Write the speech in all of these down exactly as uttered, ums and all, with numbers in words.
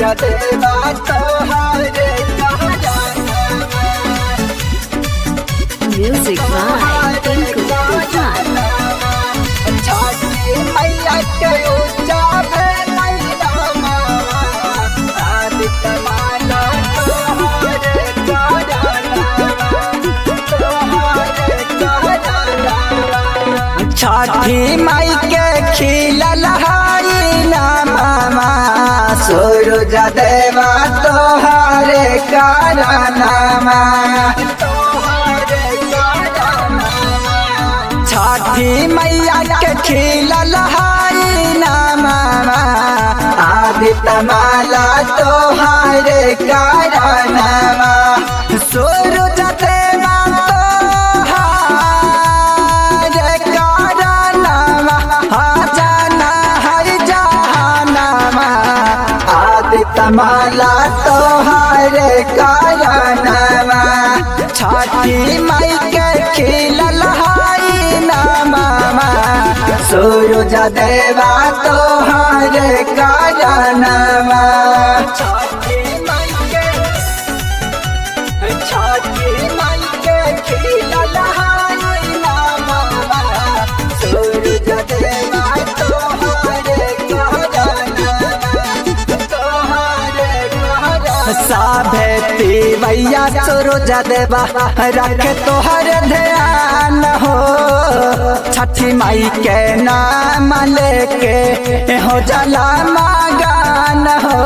देवा तोहारे Music by Tinku Tufan. छठी मैया के ऊंचा भेलै रामा आदित्य माला तोहारे छठी माई के खिलल हई नामा सूरज देवा तोहारे कारनामा छठी मैया के खिलल हई नामा आदित्य माला तोहारे कारनामा सूरज देवा तोहारे कारनामा जाना हई जहानामा आदित्य माला तोहारे कारनामा छठी माई के खिलल हई नामा सूरज देवा तोहारे कारनामा छठी माई के छठी माई के खिलल हई नामा सूरज देवा तोहारे साभे भैया सूरज देवा रख तोहर ध्यान हो छठी माई के नाम लेके हो जला मगान हो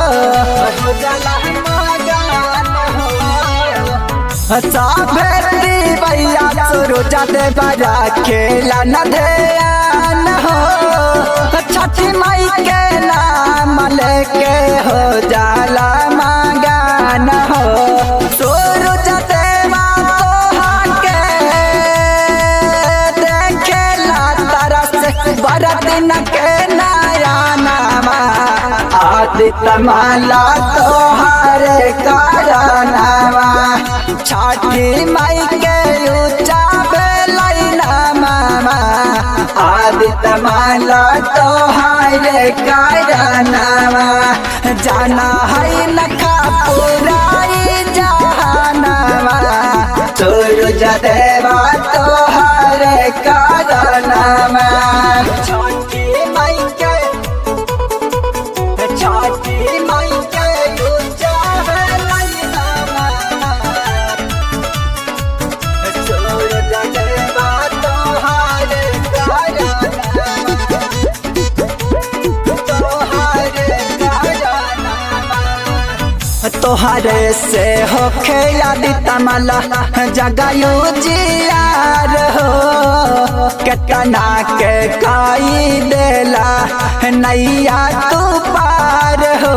साभे भैया सूरज देवा रखेला न ध्यान हो छठी माई के नाम लेके हो जाला मगान हो सूरज देवा तोहाके देखेला तरस बरत न के नया नामा आदित्य माला तोहारे कारनामा छठी माई के ऊंचा भेलै नामा आदित्य माला तोहारे कारनामा जाना हई नखा पुराई जहानामा सूरज देवा तोहारे कारनामा छठी माई के छठी माई के ऊंचा भेलै नामा सूरज देवा तोहारे तोहरे से होखे आदित्य माला जगायु जियार हो केतना के काई देला नैया तू पार हो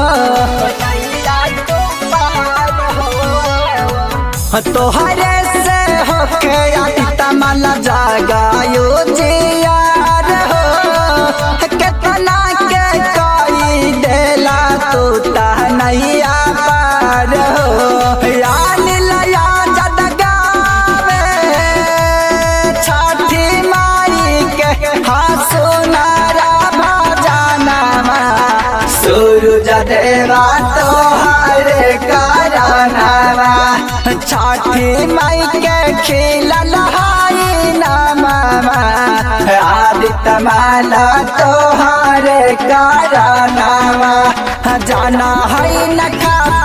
तोहरे से होखे आदित्य माला जगायु जियार हो केतना के काई देला तू ता नैया पार हो यान लया जदगावे छठी माई के हासुनारा भजनामा सूरज देवा तोहारे कारनामा छठी माई के खिलल हई नामा आदित्य माला तोहारे कारनामा जाना हई नखा